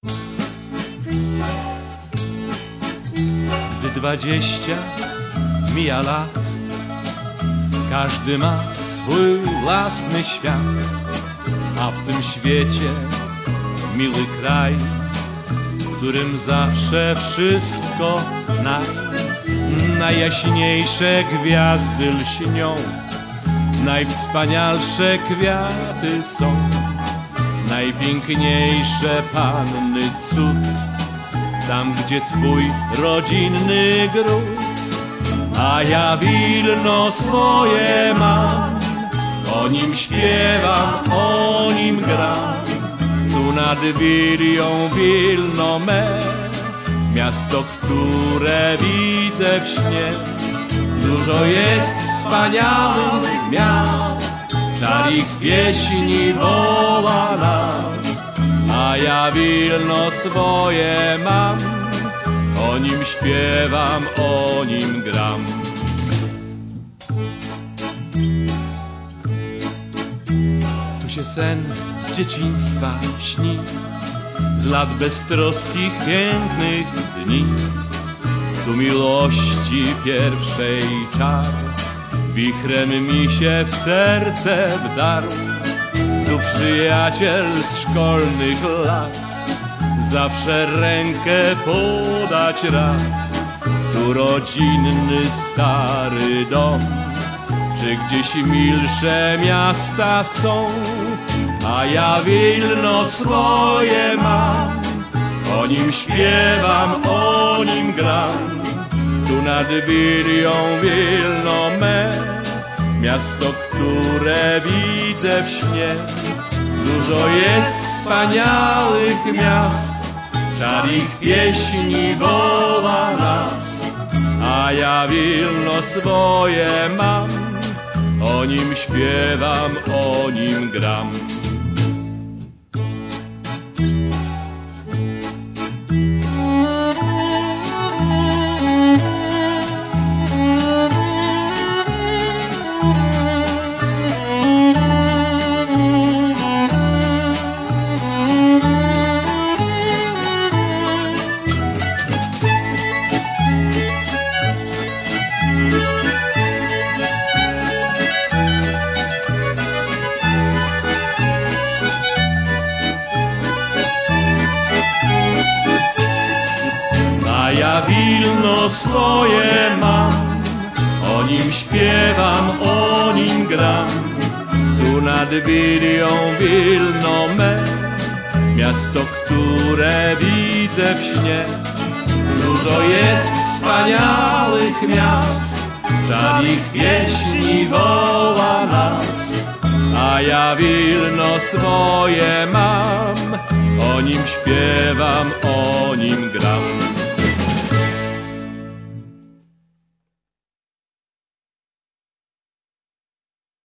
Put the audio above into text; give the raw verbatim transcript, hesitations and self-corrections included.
Gdy dwadzieścia mija lat, każdy ma swój własny świat, a w tym świecie miły kraj, w którym zawsze wszystko naj, najjaśniejsze gwiazdy lśnią, najwspanialsze kwiaty są, najpiękniejsze panny cud, tam gdzie twój rodzinny gród. A ja Wilno swoje mam, o nim śpiewam, o nim gram. Tu nad Wilią Wilno me, miasto, które widzę w śnie. Dużo jest wspaniałych miast, czar ich pieśni woła nas. A ja Wilno swoje mam, o nim śpiewam, o nim gram. Tu się sen z dzieciństwa śni, z lat beztroskich, pięknych dni. Tu miłości pierwszej czar wichrem mi się w serce wdarł. Tu przyjaciel z szkolnych lat zawsze rękę podać rad. Tu rodzinny stary dom, czy gdzieś milsze miasta są. A ja Wilno swoje mam, o nim śpiewam, o nim gram. Tu nad Wilią Wilno me, miasto, które widzę w śnie. Dużo jest wspaniałych miast, czar ich pieśni woła nas. A ja Wilno swoje mam, o nim śpiewam, o nim gram. A ja Wilno swoje mam, o nim śpiewam, o nim gram. Tu nad Wilią Wilno me, miasto, które widzę w śnie. Dużo jest wspaniałych miast, czar ich pieśni woła nas. A ja Wilno swoje mam, o nim śpiewam, o nim gram.